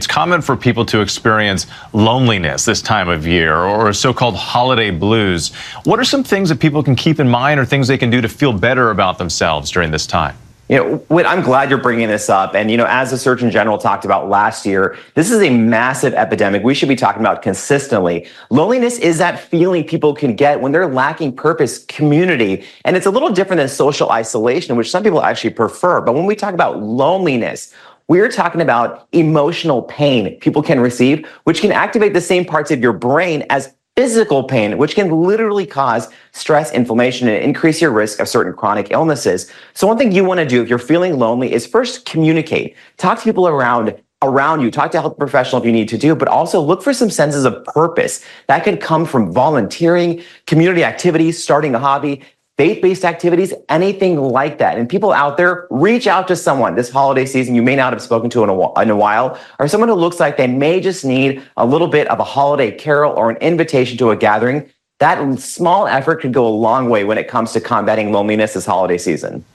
It's common for people to experience loneliness this time of year or so-called holiday blues. What are some things that people can keep in mind or things they can do to feel better about themselves during this time? Whit, I'm glad you're bringing this up. And, as the Surgeon General talked about last year, this is a massive epidemic we should be talking about consistently. Loneliness is that feeling people can get when they're lacking purpose, community. And it's a little different than social isolation, which some people actually prefer. But when we talk about loneliness, we're talking about emotional pain people can receive, which can activate the same parts of your brain as physical pain, which can literally cause stress, inflammation, and increase your risk of certain chronic illnesses. So one thing you want to do if you're feeling lonely is first communicate. Talk to people around you. Talk to a health professional if you need to, but also look for some senses of purpose. That can come from volunteering, community activities, starting a hobby, faith-based activities, anything like that. And people out there, reach out to someone this holiday season you may not have spoken to in a while, or someone who looks like they may just need a little bit of a holiday carol or an invitation to a gathering. That small effort could go a long way when it comes to combating loneliness this holiday season.